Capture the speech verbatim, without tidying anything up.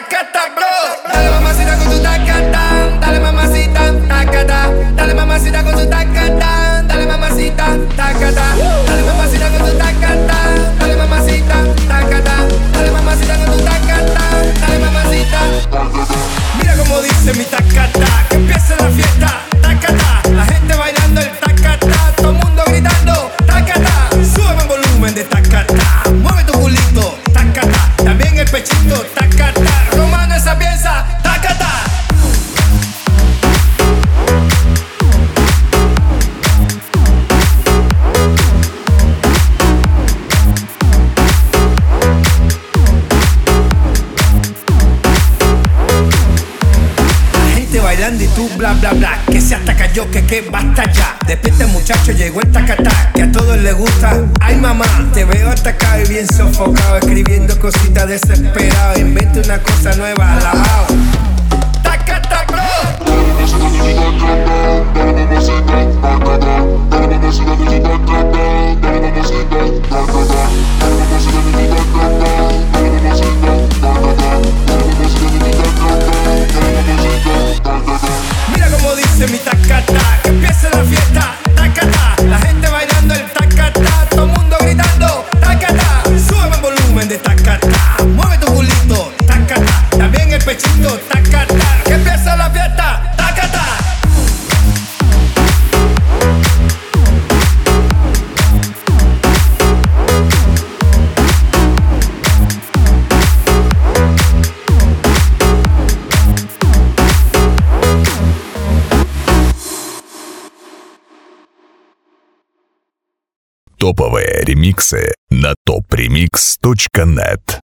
tacata, bro. Dale mamacita con tu tacata, dale mamacita, tacata. Dale mamacita con tu tacata, dale mamacita, tacata. Dale mamacita con tu tacata, dale mamacita, tacata. Dale mamacita con tu tacata, dale mamacita. Mira como dice mi tacata, que empiece la fiesta, tacata. La gente bailando el tacata, todo el mundo gritando, tacata. Súbeme el volumen de tacata, mueve tu culito, tacata. También el pechito, tacata. Romano esa piensa, tacata. Bailando y tú bla bla bla, que se ataca yo, que que basta ya. Despierta muchacho, llegó el tacatá, que a todos les gusta. Ay mamá, te veo atacado y bien sofocado, escribiendo cositas desesperado. Inventa una cosa nueva, alabao. Tacata, bro. Mira como dice mi tacata, que empiece la fiesta, tacata. La gente bailando el tacata, todo el mundo gritando, tacata. Sube el volumen de tacata, mueve tu culito, tacata. También el pechito, tacata. Que empiece la fiesta, tacata. Топовые ремиксы на топ ремикс точка нет.